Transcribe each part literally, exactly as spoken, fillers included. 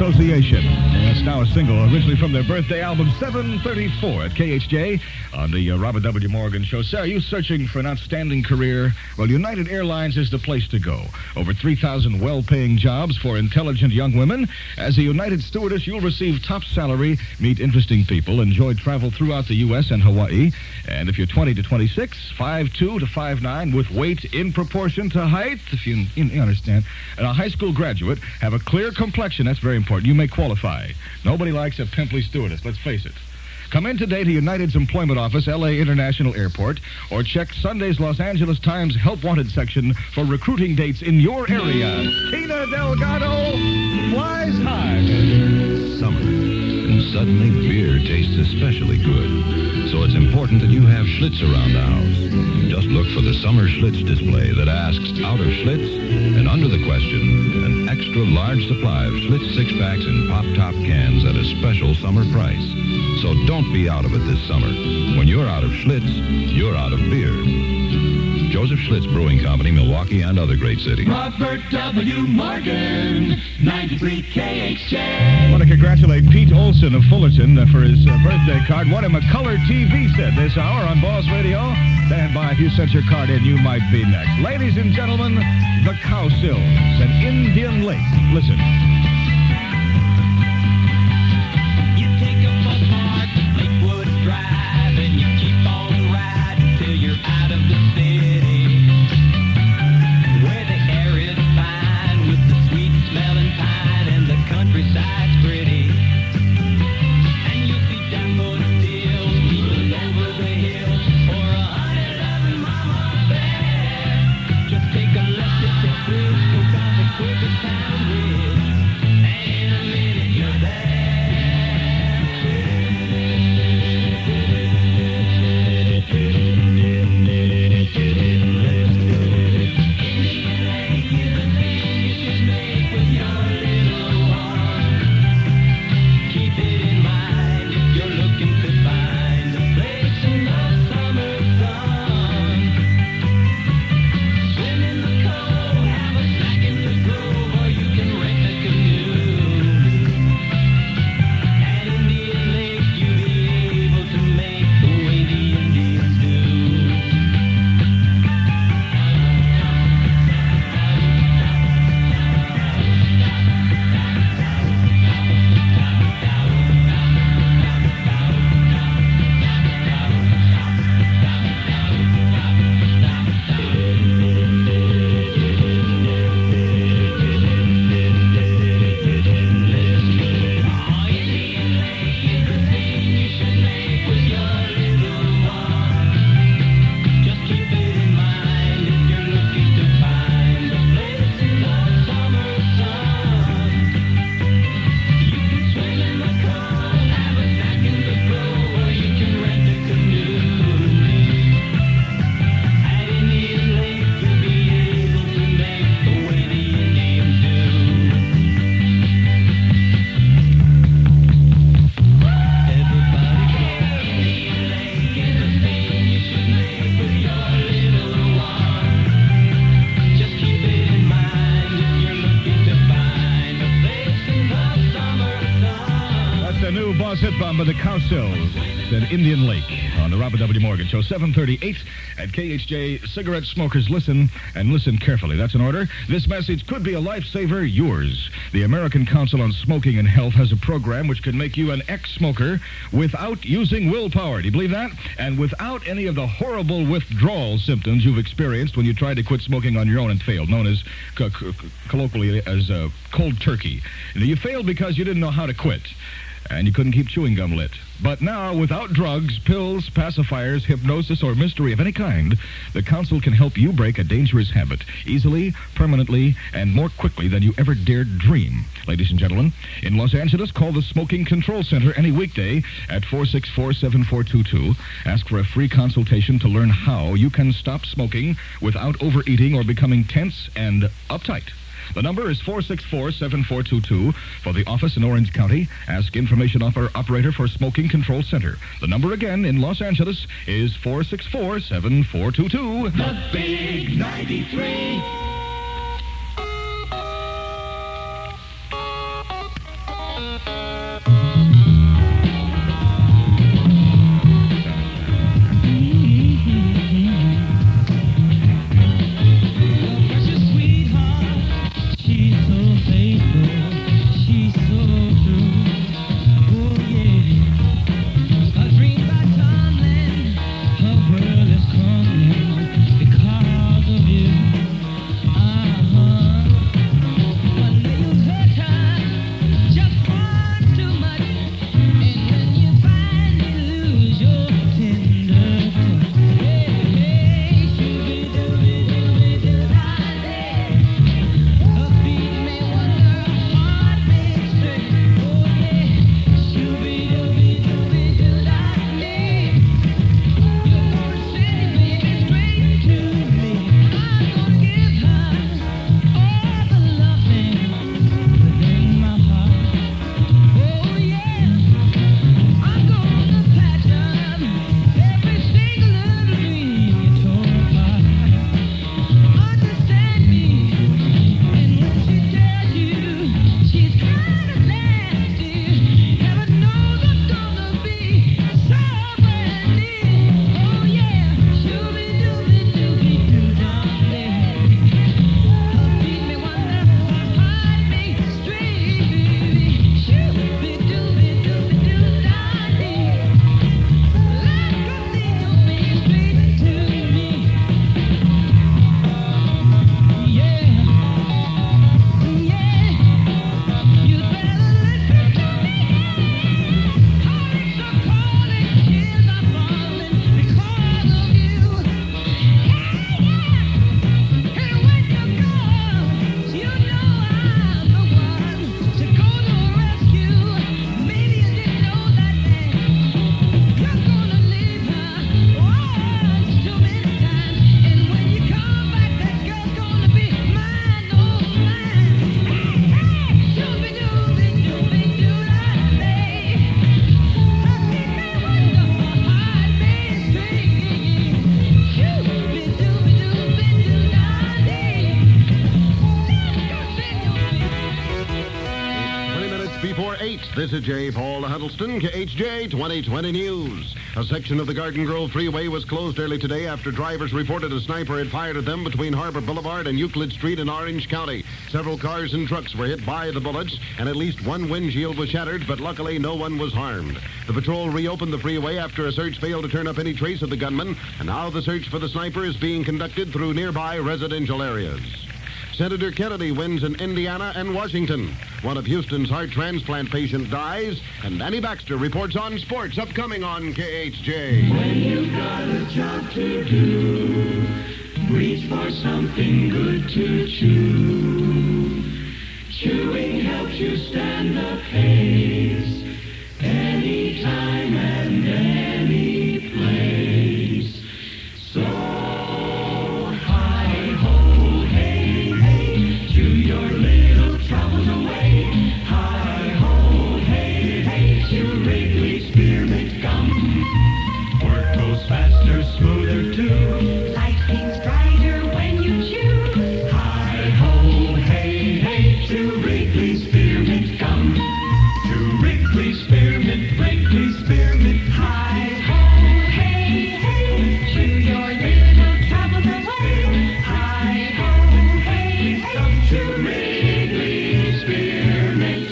Association. That's now a single, originally from their birthday album, seven thirty-four at K H J on the uh, Robert W. Morgan Show. Sarah, are you searching for an outstanding career? Well, United Airlines is the place to go. Over three thousand well-paying jobs for intelligent young women. As a United stewardess, you'll receive top salary, meet interesting people, enjoy travel throughout the U S and Hawaii. And if you're twenty to twenty-six, five two to five nine, with weight in proportion to height, if you, you understand, and a high school graduate, have a clear complexion, that's very important. You may qualify. Nobody likes a pimply stewardess, let's face it. Come in today to United's employment office, L A International Airport, or check Sunday's Los Angeles Times Help Wanted section for recruiting dates in your area. Tina Delgado flies high. Summer, and suddenly beer tastes especially good. So it's important that you have Schlitz around the house. Just look for the summer Schlitz display that asks, out of Schlitz, and under the question, an extra large supply of Schlitz six-packs in pop-top cans at a special summer price. So don't be out of it this summer. When you're out of Schlitz, you're out of beer. Joseph Schlitz Brewing Company, Milwaukee, and other great cities. Robert W. Morgan, ninety-three K H J. I want to congratulate Pete Olson of Fullerton uh, for his uh, birthday card. Won him a color T V set this hour on Boss Radio. Stand by. If you sent your card in, you might be next. Ladies and gentlemen, the Cowsills and Indian Lake. Listen. You take a bus mark, Lakewood Drive, and you keep on riding till you're out of the city, where the air is fine with the sweet smelling pine and the countryside's pretty. And you'll see daffodils moving over the hill, or a hundred of them mama bear. Just take a left at the bridge, go down the Quakertown Ridge, and in a minute you're there. Keep it in mind if you're looking to find a place in the summer sun. Swim in the cove, have a snack in the grove, or you can rent a canoe. At Indian Lake, you'll be able to make the way the Indians do. Oh, Indian Lake is the thing you should make with your little one. Just keep it in mind if you're looking to find a place in the summer sun. You can swim in the cove, have a snack in the grove, or you can rent a canoe. At Indian Lake, you'll be able to make the way the Indians do. Everybody go. Indian Lake is the thing you should make with your little one. Just keep it in mind if you're looking to find a place in the summer sun. That's the new Boss Hit Bomb by the Cowsills and Indian Lake on the Robert W. Morgan Show, seven thirty-eight at K H J. Cigarette smokers, listen, and listen carefully. That's an order. This message could be a lifesaver, yours. The American Council on Smoking and Health has a program which can make you an ex-smoker without using willpower. Do you believe that? And without any of the horrible withdrawal symptoms you've experienced when you tried to quit smoking on your own and failed, known as co- co- colloquially as uh, cold turkey. You know, you failed because you didn't know how to quit, and you couldn't keep chewing gum lit. But now, without drugs, pills, pacifiers, hypnosis, or mystery of any kind, the Council can help you break a dangerous habit easily, permanently, and more quickly than you ever dared dream. Ladies and gentlemen, in Los Angeles, call the Smoking Control Center any weekday at four six four, seven four two two. Ask for a free consultation to learn how you can stop smoking without overeating or becoming tense and uptight. The number is four six four, seven four two two. For the office in Orange County, ask information offer operator for Smoking Control Center. The number again in Los Angeles is four six four, seven four two two. The Big ninety-three. This is J. Paul Huddleston, K H J twenty twenty News. A section of the Garden Grove Freeway was closed early today after drivers reported a sniper had fired at them between Harbor Boulevard and Euclid Street in Orange County. Several cars and trucks were hit by the bullets, and at least one windshield was shattered, but luckily no one was harmed. The patrol reopened the freeway after a search failed to turn up any trace of the gunman, and now the search for the sniper is being conducted through nearby residential areas. Senator Kennedy wins in Indiana and Washington. One of Houston's heart transplant patients dies, and Danny Baxter reports on sports upcoming on K H J. When you've got a job to do, reach for something good to chew. Chewing helps you stand the pace, anytime and any place. So faster, smoother too. Life seems brighter when you chew. Hi-ho, hey, hey, to Wrigley Spearmint Gum. To Wrigley Spearmint, Wrigley Spearmint. Hi-ho, hey, hey, chew your little troubles away. Hi-ho, hey, hey, to Wrigley Spearmint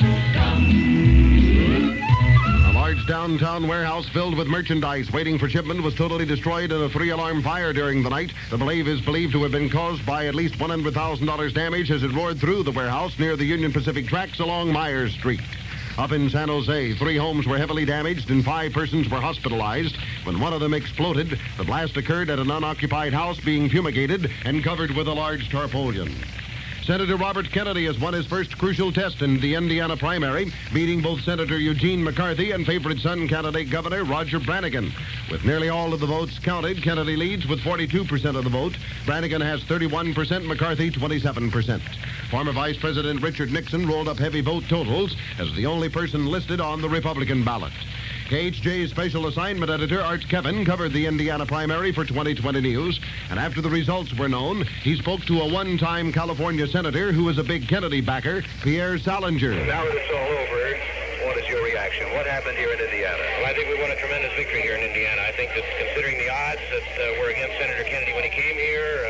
Gum. A large downtown warehouse filled with merchandise waiting for shipment was totally destroyed in a three-alarm fire during the night. The blaze is believed to have been caused by at least one hundred thousand dollars damage as it roared through the warehouse near the Union Pacific tracks along Myers Street. Up in San Jose, three homes were heavily damaged and five persons were hospitalized. When one of them exploded, the blast occurred at an unoccupied house being fumigated and covered with a large tarpaulin. Senator Robert Kennedy has won his first crucial test in the Indiana primary, beating both Senator Eugene McCarthy and favorite son candidate Governor Roger Brannigan. With nearly all of the votes counted, Kennedy leads with forty-two percent of the vote. Brannigan has thirty-one percent, McCarthy twenty-seven percent. Former Vice President Richard Nixon rolled up heavy vote totals as the only person listed on the Republican ballot. K H J's special assignment editor, Art Kevin, covered the Indiana primary for twenty twenty News, and after the results were known, he spoke to a one-time California senator who is a big Kennedy backer, Pierre Salinger. Now that it's all over, what is your reaction? What happened here in Indiana? Well, I think we won a tremendous victory here in Indiana. I think that considering the odds that uh, were against Senator Kennedy when he came here, uh,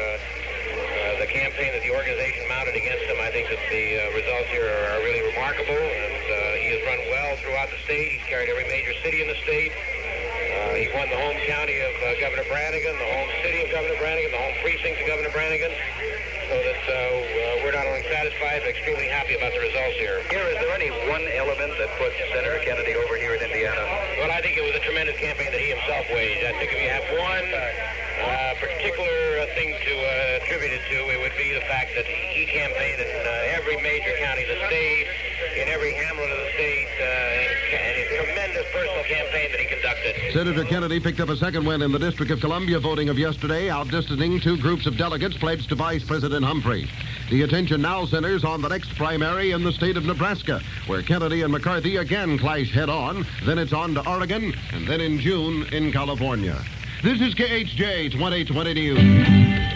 uh, the campaign that the organization mounted against him, I think that the uh, results here are, are really remarkable, and uh, he has run well throughout the state. He's carried every major city in the state. Uh, he won the home county of uh, Governor Brannigan, the home city of Governor Brannigan, the home precinct of Governor Brannigan. So that uh, uh, we're not only satisfied, but extremely happy about the results here. Here, is there any one element that puts Senator Kennedy over here in Indiana? Well, I think it was a tremendous campaign that he himself waged. I think if you have one uh, particular uh, thing to uh, attribute it to, it would be the fact that he campaigned in uh, every major county of the state, in every hamlet of the state, uh, and his tremendous personal campaign that he conducted. Senator Kennedy picked up a second win in the District of Columbia voting of yesterday, outdistancing two groups of delegates pledged to Vice President Humphrey. The attention now centers on the next primary in the state of Nebraska, where Kennedy and McCarthy again clash head-on. Then it's on to Oregon, and then in June in California. This is K H J twenty twenty News.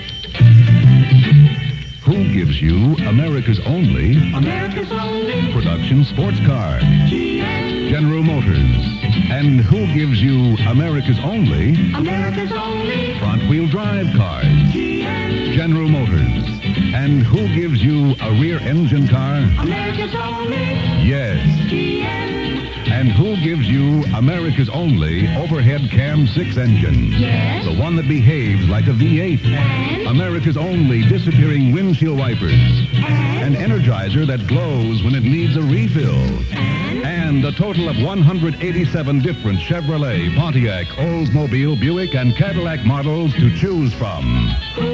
Who gives you America's only America's only production sports car? G M. General Motors. And who gives you America's only America's only front-wheel drive cars? G M. General Motors. And who gives you a rear-engine car? America's only Yes. G M. And who gives you America's only overhead cam six engine? Yes. The one that behaves like a V eight. And? America's only disappearing windshield wipers. And? An Energizer that glows when it needs a refill. And? And a total of one hundred eighty-seven different Chevrolet, Pontiac, Oldsmobile, Buick, and Cadillac models to choose from.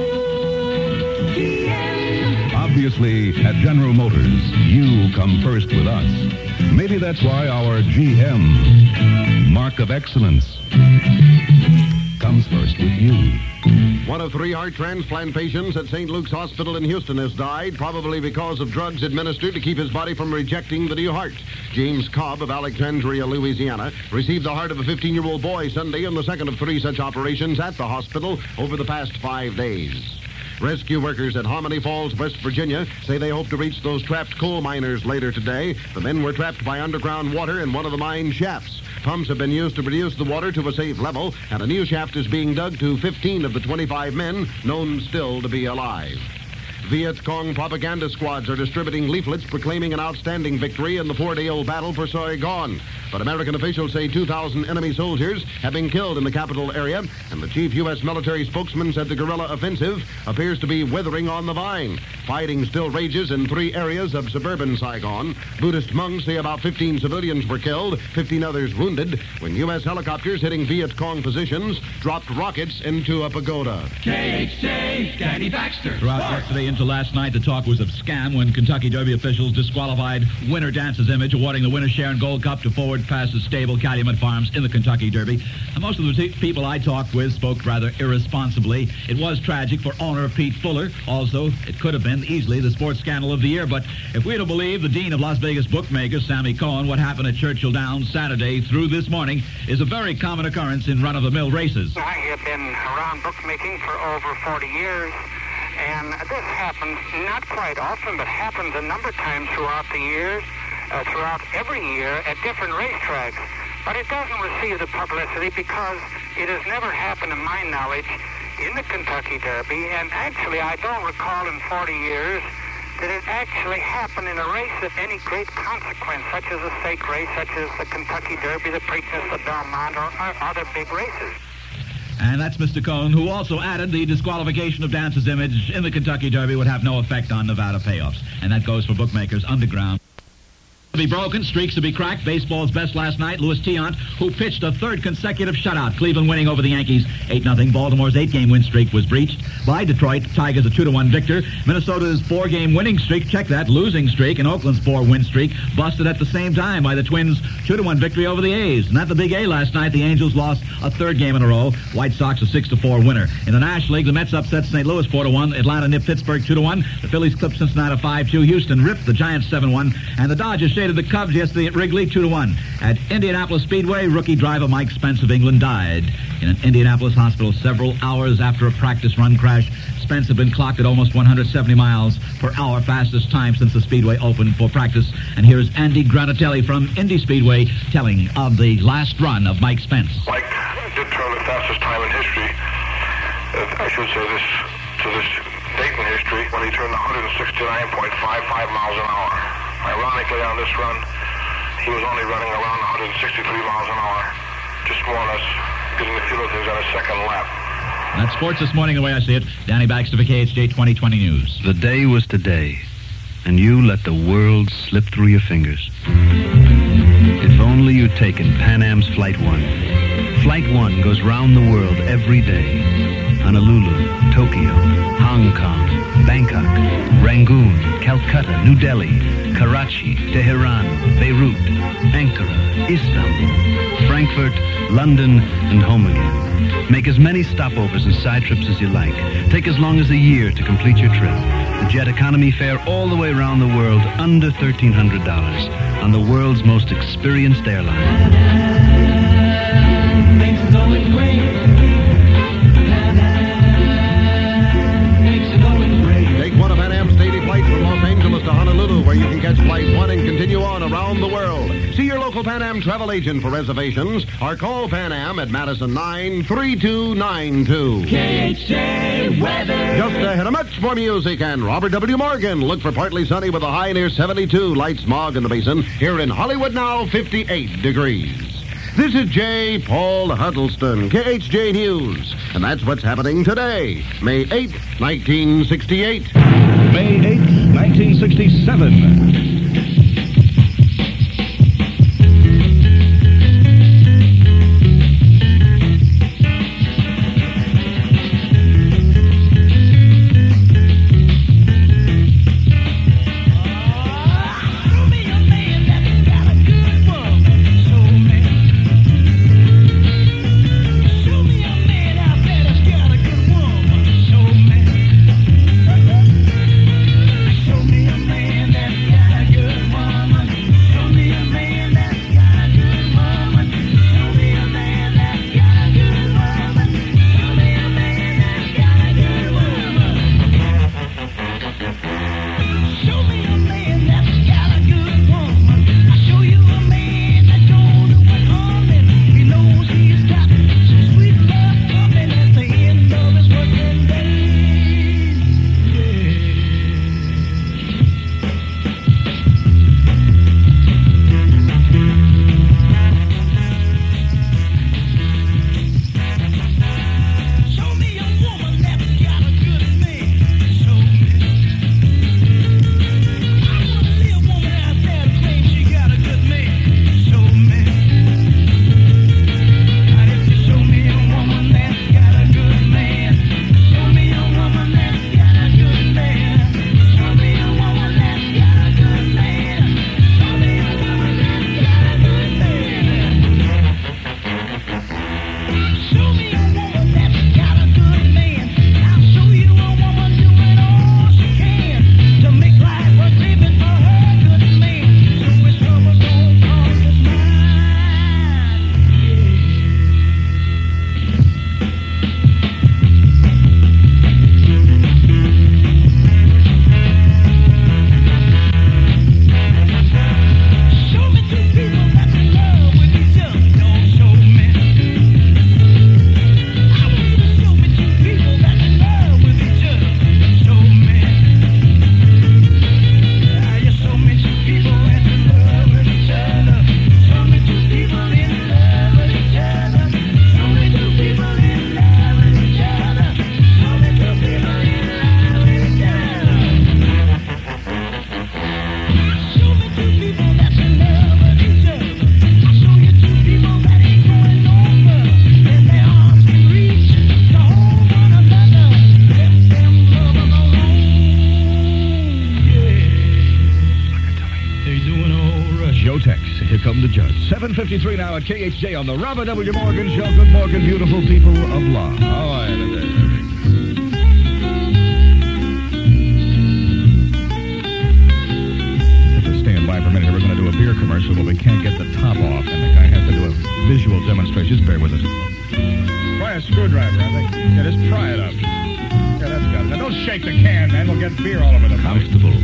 G M. Obviously, at General Motors, you come first with us. Maybe that's why our G M, mark of excellence, comes first with you. One of three heart transplant patients at Saint Luke's Hospital in Houston has died, probably because of drugs administered to keep his body from rejecting the new heart. James Cobb of Alexandria, Louisiana, received the heart of a fifteen-year-old boy Sunday in the second of three such operations at the hospital over the past five days. Rescue workers at Harmony Falls, West Virginia, say they hope to reach those trapped coal miners later today. The men were trapped by underground water in one of the mine shafts. Pumps have been used to reduce the water to a safe level, and a new shaft is being dug to fifteen of the twenty-five men known still to be alive. Viet Cong propaganda squads are distributing leaflets proclaiming an outstanding victory in the four-day-old battle for Saigon. But American officials say two thousand enemy soldiers have been killed in the capital area, and the chief U S military spokesman said the guerrilla offensive appears to be withering on the vine. Fighting still rages in three areas of suburban Saigon. Buddhist monks say about fifteen civilians were killed, fifteen others wounded, when U S helicopters hitting Viet Cong positions dropped rockets into a pagoda. K H J, Danny Baxter. Throughout yesterday into last night, the talk was of scam when Kentucky Derby officials disqualified Winner Dance's Image, awarding the winner's share and gold cup to Forward Passes Stable Calumet Farms in the Kentucky Derby. And most of the t- people I talked with spoke rather irresponsibly. It was tragic for owner Pete Fuller. Also, it could have been easily the sports scandal of the year. But if we're to believe the dean of Las Vegas bookmakers, Sammy Cohen, what happened at Churchill Downs Saturday through this morning is a very common occurrence in run-of-the-mill races. I have been around bookmaking for over forty years, and this happens not quite often, but happens a number of times throughout the years, uh, throughout every year at different racetracks. But it doesn't receive the publicity because it has never happened, to my knowledge, in the Kentucky Derby. And actually, I don't recall in forty years that it actually happened in a race of any great consequence, such as a stake race, such as the Kentucky Derby, the Preakness of Belmont, or, or other big races. And that's Mister Cohen, who also added the disqualification of Dance's Image in the Kentucky Derby would have no effect on Nevada payoffs. And that goes for bookmakers underground. To be broken, streaks to be cracked. Baseball's best last night, Louis Tiant, who pitched a third consecutive shutout. Cleveland winning over the Yankees eight nothing. Baltimore's eight-game win streak was breached by Detroit. Tigers a two to one victor. Minnesota's four-game winning streak, check that, losing streak, and Oakland's four-win streak busted at the same time by the Twins' two to one victory over the A's. And at the Big A last night, the Angels lost a third game in a row. White Sox a six to four winner. In the National League, the Mets upset Saint Louis four to one. Atlanta nipped Pittsburgh two to one. The Phillies clipped Cincinnati five two. Houston ripped the Giants seven one. And the Dodgers shaded the Cubs yesterday at Wrigley two to one. At Indianapolis Speedway, rookie driver Mike Spence of England died in an Indianapolis hospital several hours after a practice run crash. Spence had been clocked at almost one hundred seventy miles per hour, fastest time since the Speedway opened for practice. And here's Andy Granatelli from Indy Speedway telling of the last run of Mike Spence. Mike did turn the fastest time in history, uh, I should say this, to this date in history, when he turned one hundred sixty-nine point five five miles an hour. Ironically, on this run, he was only running around one hundred sixty-three miles an hour, just more or less getting the feel of things on a second lap. That's sports this morning, the way I see it. Danny Baxter for K H J twenty twenty News. The day was today, and you let the world slip through your fingers. If only you'd taken Pan Am's Flight One. Flight One goes round the world every day. Honolulu, Tokyo, Hong Kong, Bangkok, Rangoon, Calcutta, New Delhi, Karachi, Tehran, Beirut, Ankara, Istanbul, Frankfurt, London, and home again. Make as many stopovers and side trips as you like. Take as long as a year to complete your trip. The jet economy fare all the way around the world under thirteen hundred dollars on the world's most experienced airline. Things are going great. Things are going great. Take one of Pan Am's daily flights from Los Angeles to Honolulu, where you can catch Flight One and continue on around the world. See your local Pan Am travel agent for reservations, or call Pan Am at Madison nine three two nine two. K H J weather. Just ahead of much more music and Robert W. Morgan. Look for partly sunny with a high near seventy-two. Light smog in the basin. Here in Hollywood now, fifty-eight degrees. This is J. Paul Huddleston, K H J News. And that's what's happening today, May eighth, nineteen sixty-eight. May eighth, nineteen sixty-seven. Show me a man that's got seven fifty-three now at K H J on the Robert W. Morgan Show. Good morning, beautiful people of law. All right, there, Just stand by for a minute. We're going to do a beer commercial, but we can't get the top off, and the guy has to do a visual demonstration. Just bear with us. Try a screwdriver, I think. Yeah, just pry it up. Yeah, that's got it. Now, don't shake the can, man. We'll get beer all over the place. Comfortable.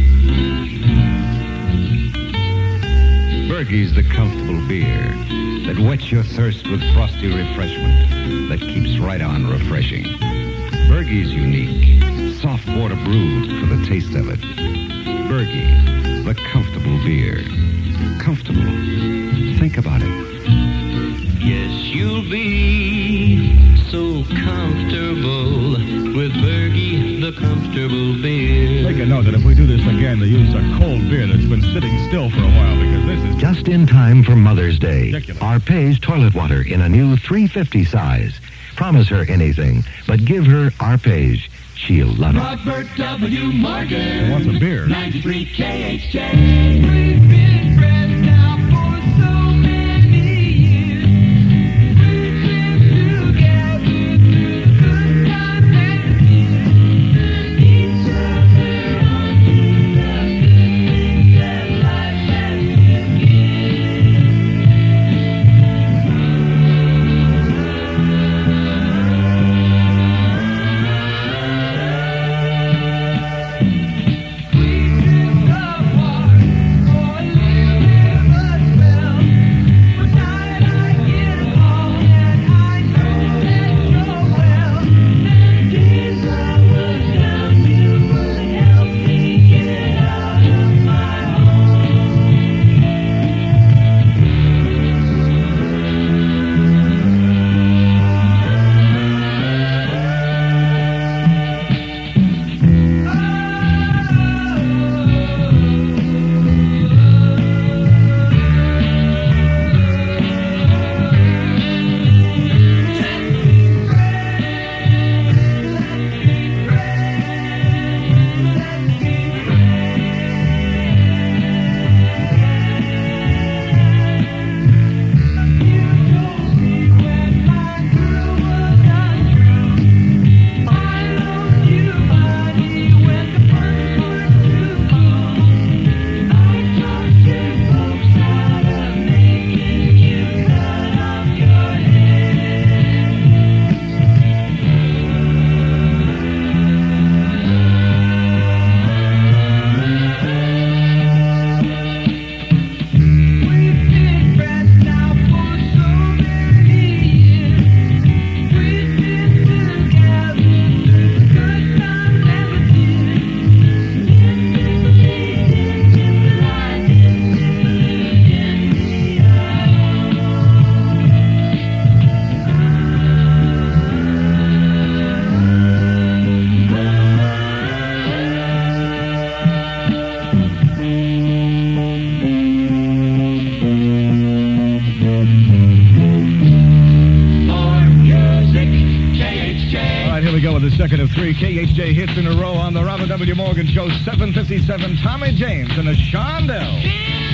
Bergey's the comfortable beer that whets your thirst with frosty refreshment that keeps right on refreshing. Bergey's unique, soft water brewed for the taste of it. Bergey, the comfortable beer. Comfortable. Think about it. Yes, you'll be so comfortable with Bergey, the comfortable beer. Make a note that if we do this again, to use a cold beer that's been sitting still for a while, because this is just in time for Mother's Day. ridiculous. Arpège toilet water in a new three fifty size. Promise her anything, but give her Arpège. She'll love it. Robert W. Morgan. Who wants a beer? ninety-three K H J. We've been friends now for so many years. We've been together through good times and years. Each other on through the good things that life has second of three K H J hits in a row on the Robert W. Morgan Show. seven fifty-seven, Tommy James and the Shondell.